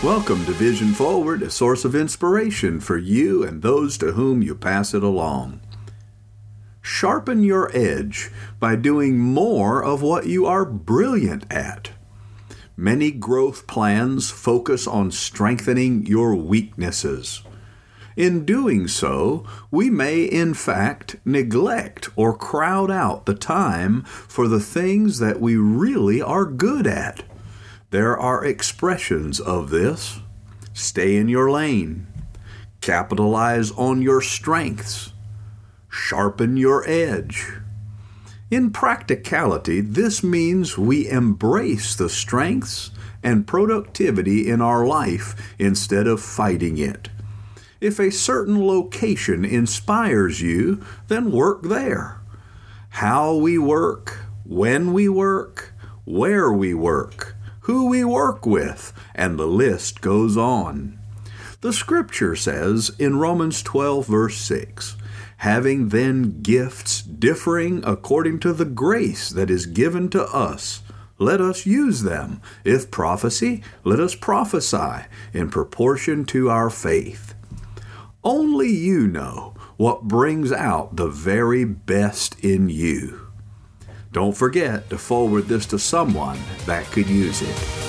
Welcome to Vision Forward, a source of inspiration for you and those to whom you pass it along. Sharpen your edge by doing more of what you are brilliant at. Many growth plans focus on strengthening your weaknesses. In doing so, we may in fact neglect or crowd out the time for the things that we really are good at. There are expressions of this. Stay in your lane. Capitalize on your strengths. Sharpen your edge. In practicality, this means we embrace the strengths and productivity in our life instead of fighting it. If a certain location inspires you, then work there. How we work, when we work, where we work, who we work with, and the list goes on. The Scripture says in Romans 12, verse 6, "Having then gifts differing according to the grace that is given to us, let us use them. If prophecy, let us prophesy in proportion to our faith." Only you know what brings out the very best in you. Don't forget to forward this to someone that could use it.